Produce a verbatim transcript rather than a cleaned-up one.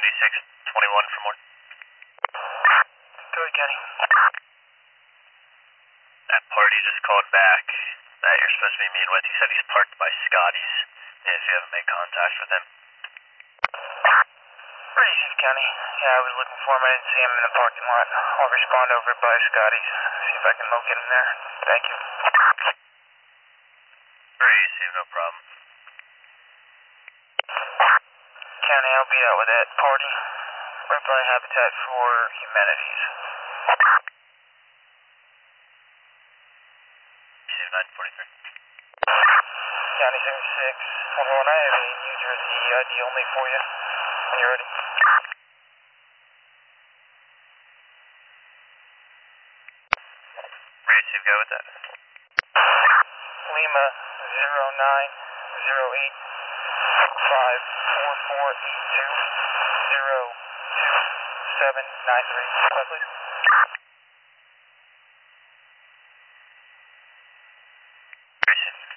eighty-six twenty-one for more. Go ahead, Kenny. That party just called back that you're supposed to be meeting with. He said he's parked by Scotty's, if you haven't made contact with him. eighty-six County. Yeah, I was looking for him. I didn't see him in the parking lot. I'll respond over by Scotty's. See if I can locate him there. Thank you. Very easy, no problem. County, I'll be out with that party. Right by Habitat for Humanities. nine forty-three. County seventy-six. Hold on, I have a New Jersey I D only for you. When you're ready. Receive, go with that. Lima zero nine zero eight five four four eight two zero two seven nine three. Please. Receive.